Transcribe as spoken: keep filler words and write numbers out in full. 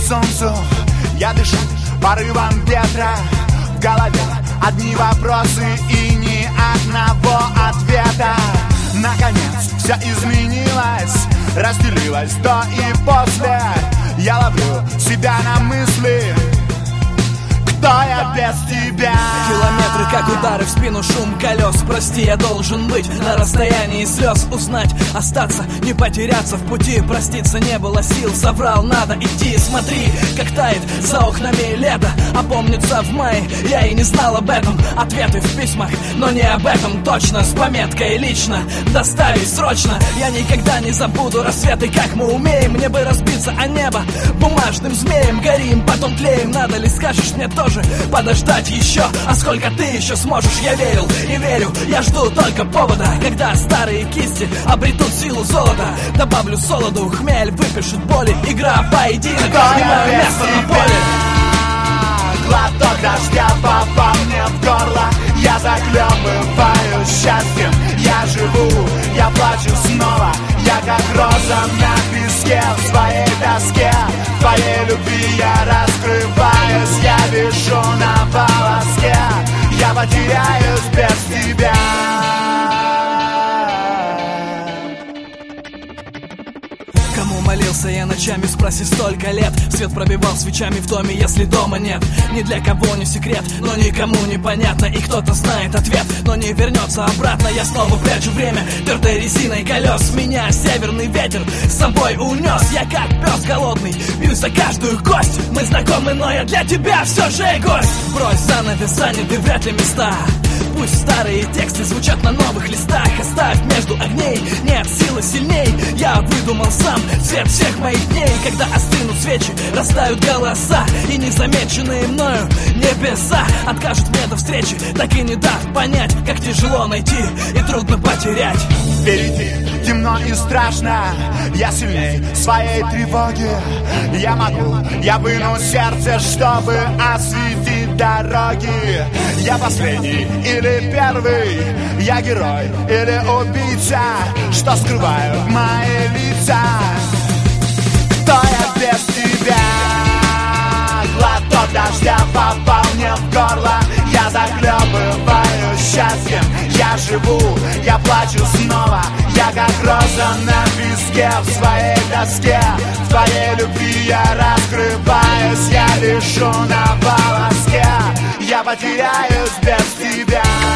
солнцу. Я дышу порывом ветра. В голове одни вопросы и ни одного ответа. Наконец все изменилось, разделилось до и после. Я ловлю себя на мысли: кто я без тебя? Километры, как удары в спину, шум колес. Прости, я должен быть на расстоянии слез. Узнать, остаться, не потеряться в пути. Проститься не было сил, соврал, надо идти. Смотри, как тает за окнами лето. Опомнится в мае, я и не знал об этом. Ответы в письмах, но не об этом точно. С пометкой лично, доставить срочно. Я никогда не забуду рассветы, как мы умеем. Мне бы разбиться о небо бумажным змеем. Горим, потом тлеем, надо ли, скажешь мне тоже подождать еще? А сколько ты еще сможешь? Я верил и верю, я жду только повода, когда старые кисти обретут силу золота. Добавлю солоду, хмель выпишет боли. Игра, поединок, и мое место на поле. Глоток дождя попал мне в горло. Я захлебываюсь счастьем. Я живу, я плачу снова. Я как роза на песке в своей тоске. В твоей любви я раскрываюсь. Я вишу на волоске. Я потеряюсь без тебя. Кому молился я ночами, спроси, столько лет. Свет пробивал свечами в доме, если дома нет. Ни для кого не секрет, но никому не понятно. И кто-то знает ответ, но не вернется обратно. Я снова прячу время твердой резиной колес. Меня северный ветер с собой унес. Я как пес голодный, бьюсь за каждую кость. Мы знакомы, но я для тебя все же гость. Брось занавес, заняты вряд ли места. Пусть старые тексты звучат на новых листах. Оставь между огней, нет силы сильней. Я выдумал сам цвет всех моих дней. Когда остынут свечи, растают голоса. И незамеченные мною небеса откажут мне до встречи, так и не дав понять, как тяжело найти и трудно потерять. Впереди темно и страшно. Я сильней своей тревоги. Я могу, я выну сердце, чтобы осветить дороги. Я последний или первый? Я герой или убийца? Что скрывают мои лица? Кто я без тебя? Глоток дождя попал мне в горло. Я захлебываюсь счастьем. Я живу, я плачу снова. Я как роза на песке в своей тоске. В твоей любви я раскрываюсь. Я вишу на волоске. Я потеряюсь без тебя.